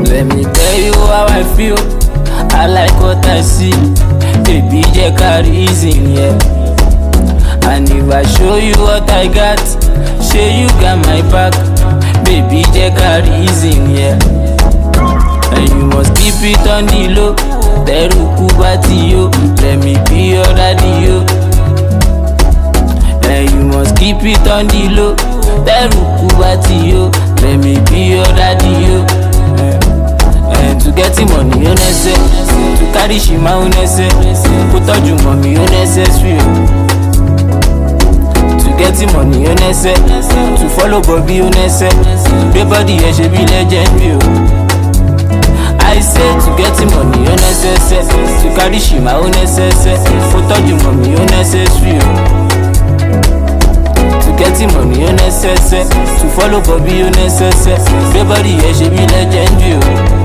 Let me tell you how I feel. I like what I see. Baby, just carry reason, yeah. And if I show you what I got, say you got my back. Baby, just carry reason, yeah. And you must keep it on the low. Teruku bati yo, let me be your daddy yo. And you must keep it on the low. Teruku bati yo, let me be your daddy yo. And to get money you necessary, to carry shima you necessary, put on your mommy you necessary. To get money you necessary, to follow Bobby you necessary. Everybody here should be legend yo. I say to get money you necessary, to carry shima you necessary, put on your mommy you necessary. To get money you necessary, to follow Bobby you necessary. Everybody here should be legend yo.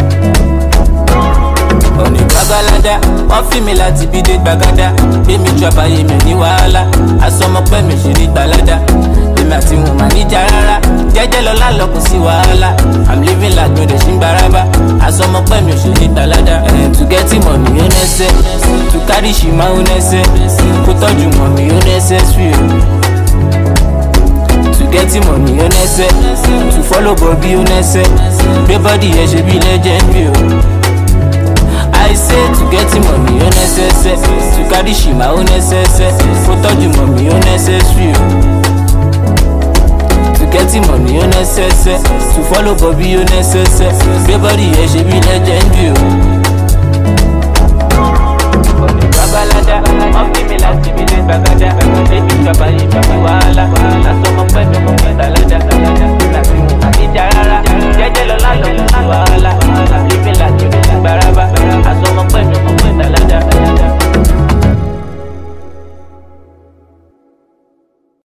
On the babalada, wọ́n fi mi láti bí dé gbàgádá. Èmi drop ayé mi ní wàhálà, àsọmọpẹ́ mi ṣe ní gbalada. Èmi àti wọn máa níjà rárá, jẹ́jẹ́ lọ́lá lọ kò sí wàhálà. I'm living like no dey ṣì ń gbaraba, àsọmọpẹ́ mi ṣe ní gbalada. To get money you necessary, to carry shima you necessary, kó tọ́jú mọ̀mí you necessary. To get money you necessary, to follow Bobby you necessary. Everybody here should be legend yo. I say to get money you necessary, to carry shima you necessary, put on your mommy you necessary. To get money you necessary, to follow Bobby you necessary. Everybody here should be legend you.